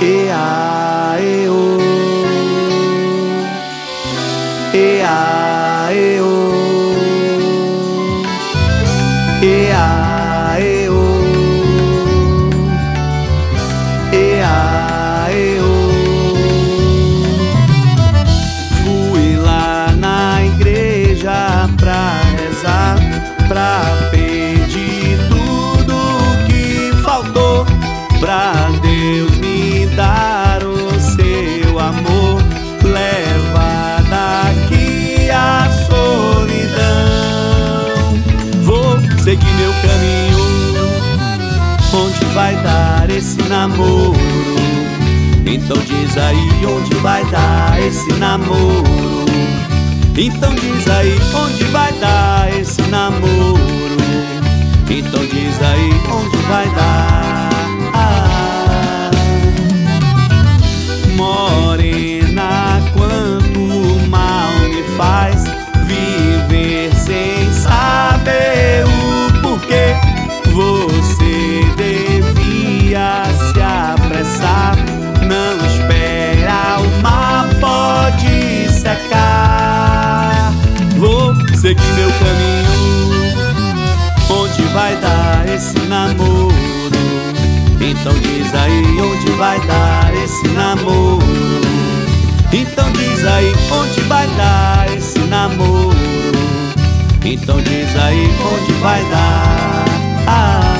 Ea, eo, ea, eo, ea, eo, ea, eo. Fui lá na igreja pra rezar, pra pedir tudo que faltou, pra Deus me dar o seu amor. Leva daqui a solidão. Vou seguir meu caminho, onde vai dar esse namoro? Então diz aí onde vai dar esse namoro. Então diz aí onde vai dar esse namoro. Então diz aí onde vai dar. Morena, quanto mal me faz viver sem saber o porquê. Você devia se apressar, não espera, o mar pode secar. Vou seguir meu caminho, onde vai dar esse namoro? Então diz aí onde vai dar esse namoro. Então diz aí onde vai dar esse namoro. Então diz aí onde vai dar.